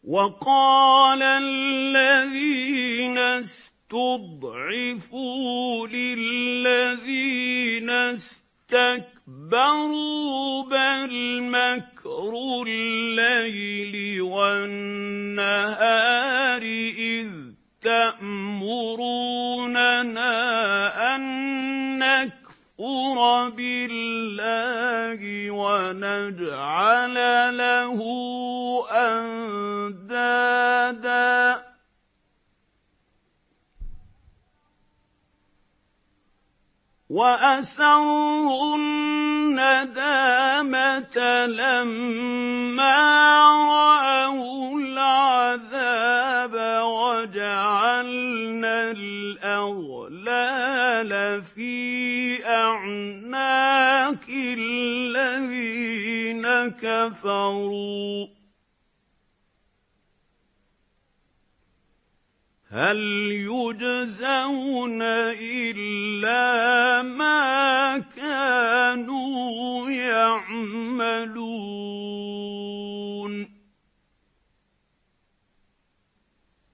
وَقَالَ الَّذِينَ اسْتُضْعِفُوا لِلَّذِينَ اسْتَكْبَرُوا بَلْ مَكْرُ اللَّيْلِ وَالنَّهَارِ إِذْ تَأْمُرُونَنَا أَن نَّكْفُرَ بِاللَّهِ وَنَجْعَلَ لَهُ أَندَادًا وَأَسَرُّوا النَّدَامَةَ لَمَّا رَأَوُا الْعَذَابَ وَجَعَلْنَا الْأَغْلَالَ فِي أَعْنَاقِ الَّذِينَ كَفَرُوا هَلْ يُجْزَوْنَ إِلَّا مَا كَانُوا يَعْمَلُونَ